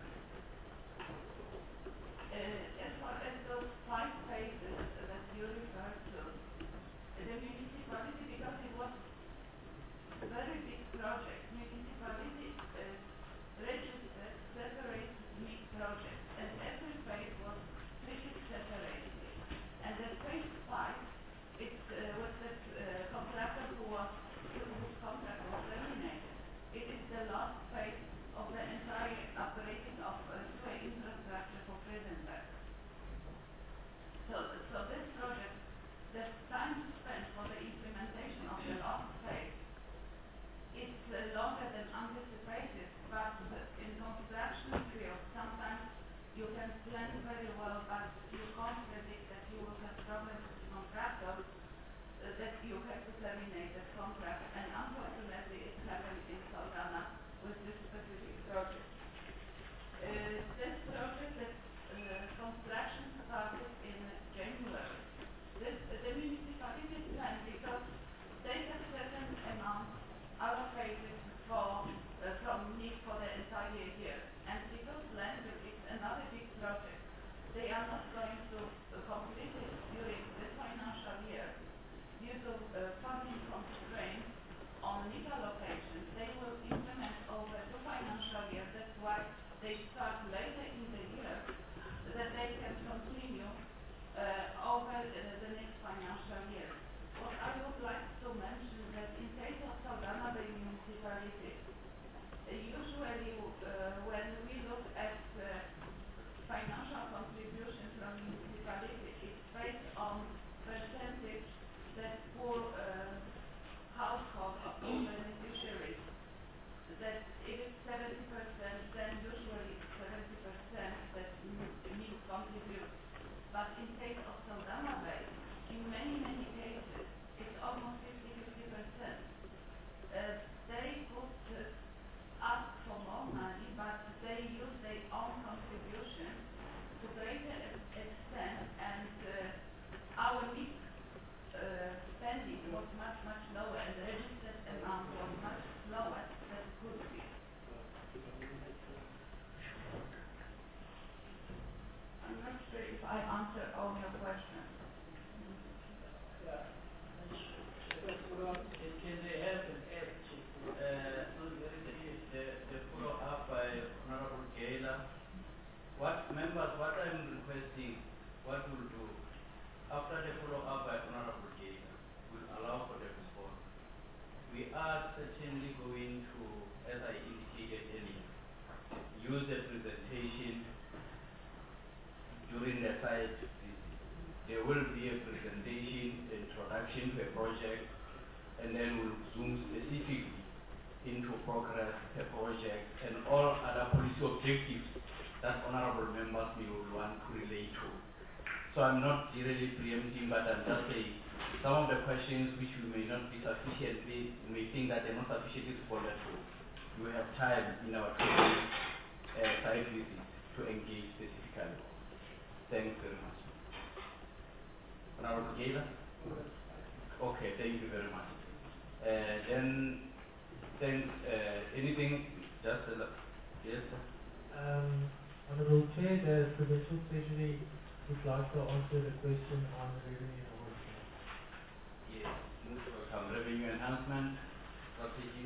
Speaker 6: Uh, as far as those five phases that you referred to, the municipality project, municipality uh, registered separate mixed projects, and every phase was treated separately. And at phase five, it uh, was the uh, contractor who was, whose contract was terminated. It is the last phase of the entire operating of uh, sewer infrastructure for Friedenberg. So, so this project, the time spent for the implementation of the last phase is uh, longer than anticipated, but uh, in construction field, sometimes you can plan very well, but you can't predict that you will have problems with contractors, uh, that you have to terminate the contract, and unfortunately it happened in Saldanha with this specific project. Uh, this project, that uh, construction started in January. This, uh, the municipality planned because they have certain amount allocated for uh, from need for the entire year, and because land is another big project, they are not going to uh, complete it during this financial year due to uh, funding constraints on legal allocations. They will implement over two financial years. That's why they start later in the year, that they can continue uh, over uh, the next financial year. What I would like to mention that in case of Saldanha Bay municipality, uh, usually uh, when we look at uh, financial contribution from municipality, it's based on percentage that poor uh, household of poor beneficiaries, that if it's seventy percent, then usually seventy percent that needs contribute. But in case of Saldanha Bay, in many, many cases, it's almost fifty to fifty percent. Uh, they could uh, ask for more money, but they use their own contribution to greater extent, and uh, our mixed uh, spending was much, much lower, and the registered amount was much lower than it could be. I'm not sure if I answered all your questions.
Speaker 1: Can they help and add to uh, the, the follow-up by Honorable Gaylor? What members, what I'm requesting, what we'll do, after the follow-up by Honorable Gaylor, we'll allow for the response. We are certainly going to, as I indicated earlier, use the presentation during the site visit. There will be a presentation, introduction to a project, and then we'll zoom specifically into progress, the project, and all other policy objectives that honorable members may want to relate to. So I'm not really preempting, but I'm just saying some of the questions which we may not be sufficiently, we may think that they're not sufficiently responded to. We have time in our training uh, site visit to engage specifically. Thanks very much. Honorable Gaylor? Okay, thank you very much. Uh, then, thanks. Uh, anything? Just a look. Yes, sir.
Speaker 4: Um, Honorable Chair, the Provincial Treasury would like to answer the question on revenue enhancement.
Speaker 1: Yes, most welcome. Revenue enhancement strategy.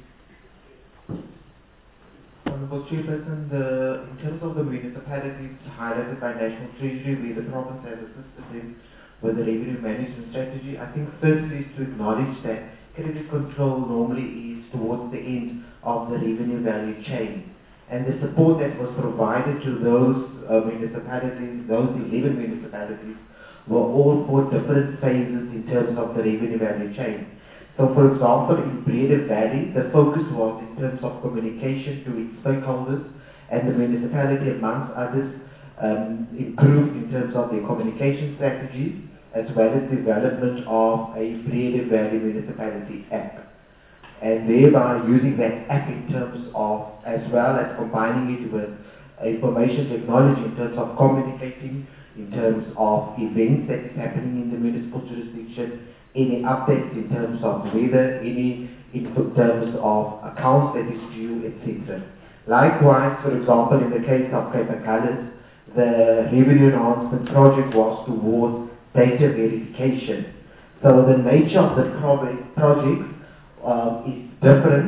Speaker 7: Honorable Chairperson, the, in terms of the municipalities highlighted by National Treasury, where the province has assisted them with the revenue management strategy, I think firstly is to acknowledge that credit control normally is towards the end of the revenue value chain. And the support that was provided to those uh, municipalities, those eleven municipalities, were all for different phases in terms of the revenue value chain. So for example, in Breda Valley, the focus was in terms of communication to its stakeholders, and the municipality, amongst others, um, improved in terms of their communication strategies, as well as development of a Breda Valley Municipality App. And thereby using that app in terms of, as well as combining it with information technology in terms of communicating, in terms of events that is happening in the municipal jurisdiction, any updates in terms of weather, any in terms of accounts that is due, et cetera. Likewise, for example, in the case of Cape Agulhas, the revenue enhancement project was towards data verification. So the nature of the project um, is different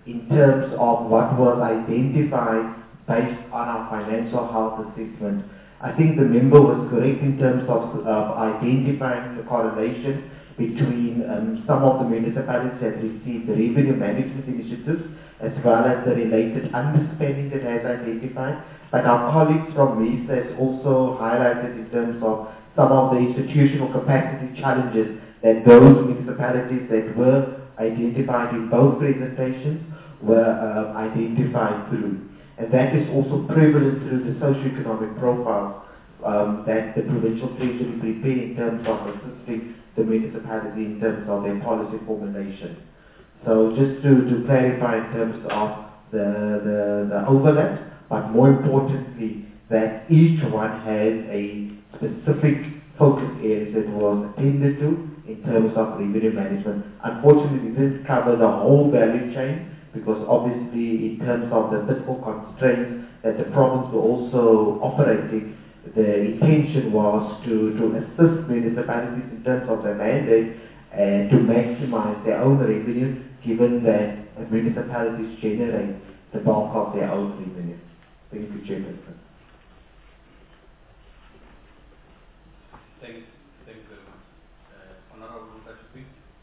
Speaker 7: in terms of what was identified based on our financial health assessment. I think the member was correct in terms of uh, identifying the correlation between um, some of the municipalities that received the revenue management initiatives as well as the related underspending that has identified. But our colleagues from MESA has also highlighted in terms of some of the institutional capacity challenges that those municipalities that were identified in both presentations were uh, identified through. And that is also prevalent through the socio-economic profile um, that the provincial treasury prepare in terms of assisting the municipality in terms of their policy formulation. So just to, to clarify in terms of the, the, the overlap, but more importantly that each one has a specific focus area that was attended to in terms of revenue management. Unfortunately, we didn't cover the whole value chain, because obviously in terms of the fiscal constraints that the province were also operating, the intention was to, to assist municipalities in terms of their mandate and to maximize their own revenue, given that municipalities generate the bulk of their own revenue. Thank you, Chairperson.
Speaker 1: Thanks. Thank you very much. Uh, Honorable Mukashipi.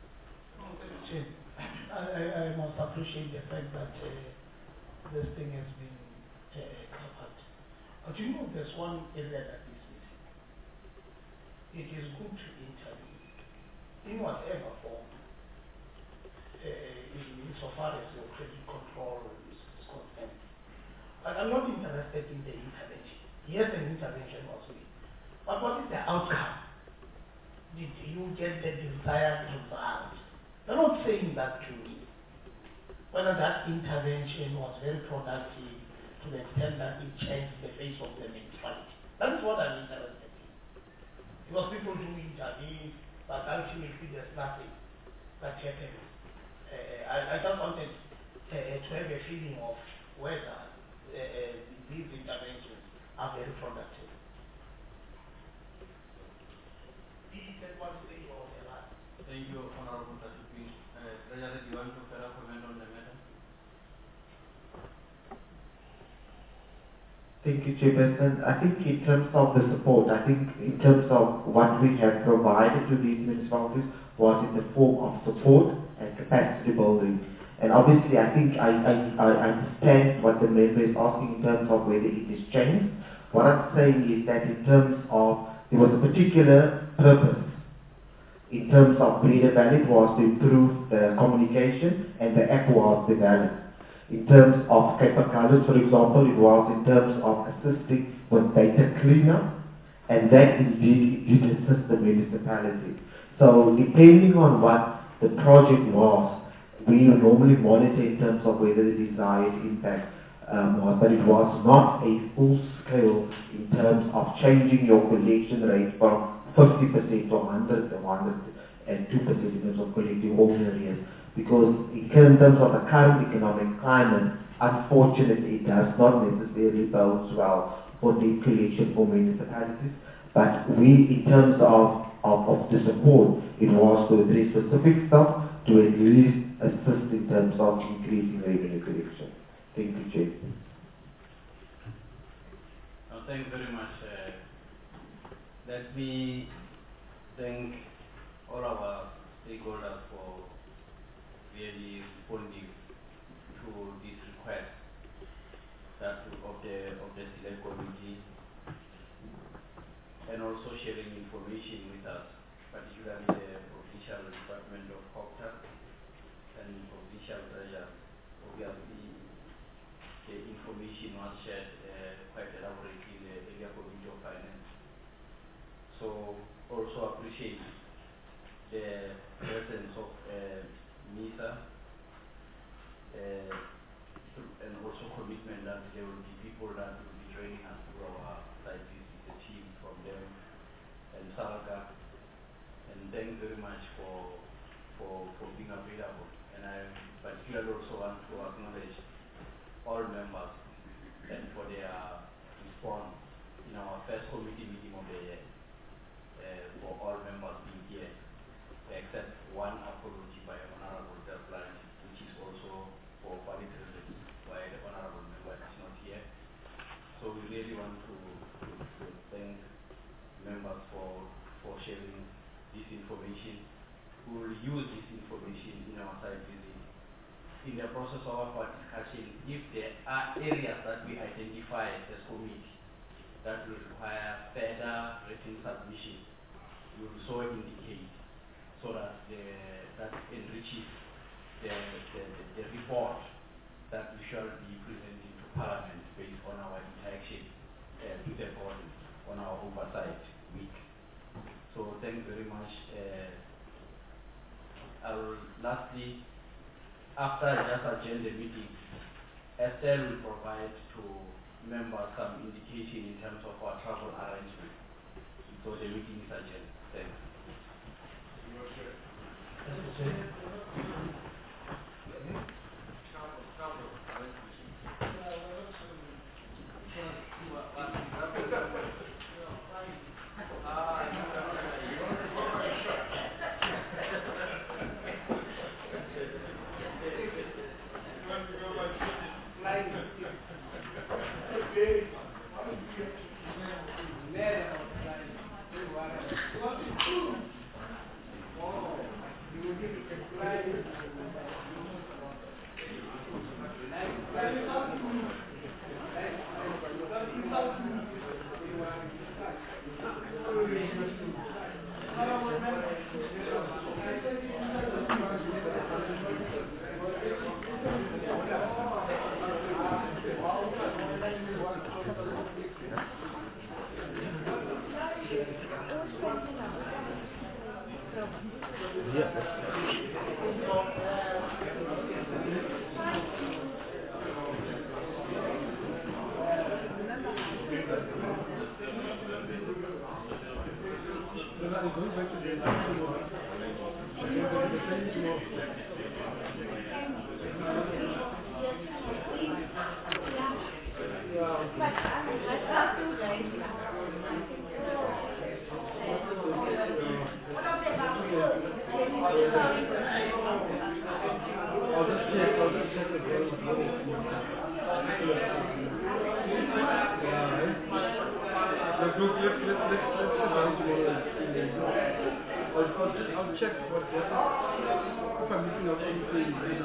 Speaker 5: I, I, I must appreciate the fact that uh, this thing has been uh, covered. But you know, there's one area that is missing. It is good to intervene in whatever form, uh, in, insofar as your credit control is, is concerned. But I'm not interested in the intervention. Yes, an intervention was made. But what is the outcome? Did you get the desired result? They're not saying that to me. Whether that intervention was very productive to the extent that it changed the face of the municipality. That is what I'm interested in. Because people do intervene, but ultimately there's nothing that happens. Uh, I, I just wanted uh, to have a feeling of whether uh, uh, these interventions are very productive. Is that one thing or the last?
Speaker 1: Thank you, Honorable Mukashipi. Uh, Treasurer, do you want to further comment on the matter?
Speaker 7: Thank you, Chairperson. I think in terms of the support, I think in terms of what we have provided to these municipalities was in the form of support and capacity building. And obviously, I think I, I, I understand what the member is asking in terms of whether it is changed. What I'm saying is that in terms of, there was a particular purpose in terms of Breeder Valley was to improve the communication, and the app was developed. In terms of Cape Colors, for example, it was in terms of assisting with data cleanup, and that indeed did assist the municipality. So depending on what the project was, we normally monitor in terms of whether the desired impact um, was, but it was not a full scale in terms of changing your collection rate from fifty percent to one hundred to one hundred two percent in terms of collecting all areas. Because in terms of the current economic climate, unfortunately, it does not necessarily bode well for debt collection for municipalities. But we, in terms of, of, of the support, it was to address specific stuff to at least assist in terms of increasing revenue collection. Thank you, Chair.
Speaker 1: No, thank you very much. Uh, let me thank all our stakeholders for really responding to this request that of the of the select committee, and also sharing information with us, particularly the provincial department of COPTA and provincial treasurer. Obviously, the information was shared uh, quite elaborately in the area committee of finance. So also appreciate the presence of uh, MISA, uh, and also commitment that there will be people that will be joining us through our site visit, the team from them and Salga. And thank you very much for, for, for being available. And I particularly also want to acknowledge all members and for their response in our first committee meeting of the year, uh, for all members being here, except one apology by Honorable Delplan, which is also for really want to, to, to thank members for, for sharing this information. We will use this information in our site visit. In the process of our discussion, if there are areas that we identify as committee that will require further written submission, we will so indicate so that the, that enriches the, the, the, the report that we shall be presenting to Parliament based on our interaction uh, to the body on our oversight week. So thanks very much. Uh, I'll lastly, after I just adjourn the meeting, Estelle will provide to members some indication in terms of our travel arrangement. So the meeting is adjourned. Thanks.
Speaker 8: I'll check what the if I'm missing out anything, then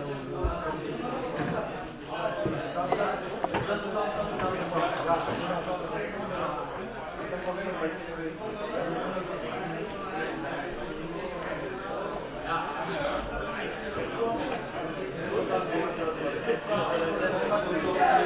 Speaker 8: I will.